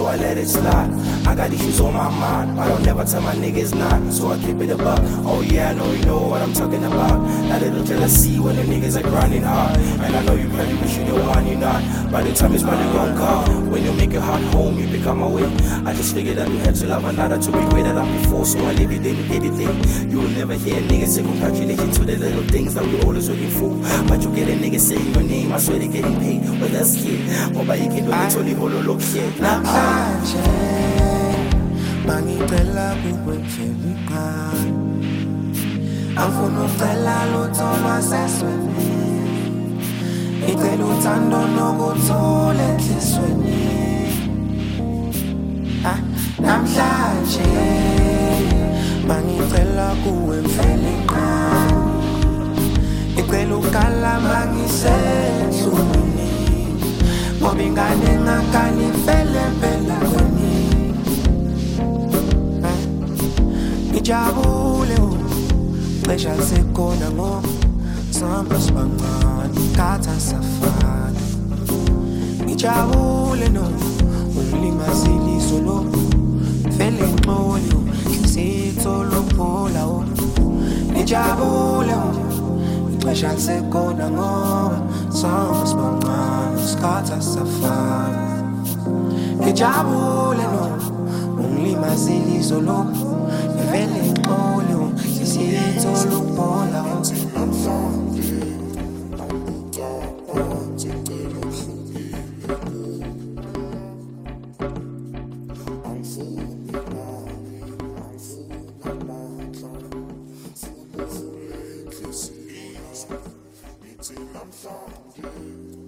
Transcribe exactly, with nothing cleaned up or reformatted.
I let it slide. I got issues on my mind, I don't never tell my niggas not, so I keep it above. Oh yeah, I know you know what I'm talking about. That little jealousy when the niggas are grinding hard. And I know you probably wish you the one you're not. By the time it's probably gone gone. When you make your heart home, you become my way. I just figured that you had to love another to be greater than before, so I live it in anything. You will never hear niggas say congratulations to the little things that we always looking for. But you get a nigga saying your name, I swear they getting paid. Well that's it. But by you can do it only hold look shit. Mangicela kuwe mfeliqani Angifuna ucela lutho lwasesweni Ngicela uthando nokuthula enhlizweni Namhlanje Mangicela kuwe mfeliqani Ngicela ukala mangisenhlungwini Ngoba ingane ngakani fele phela weni Ngijabule cisha lisekhona ngoba sihamba sibancane khatha safana Ngijabule no ungilimazile izolo vele ngixolo sithola ukuphola Ngijabule cisha lisekhona ngoba sihamba sibancane khatha safana Ngijabule no ungilimazile izolo vele ngixolo sithola ukuphola I'm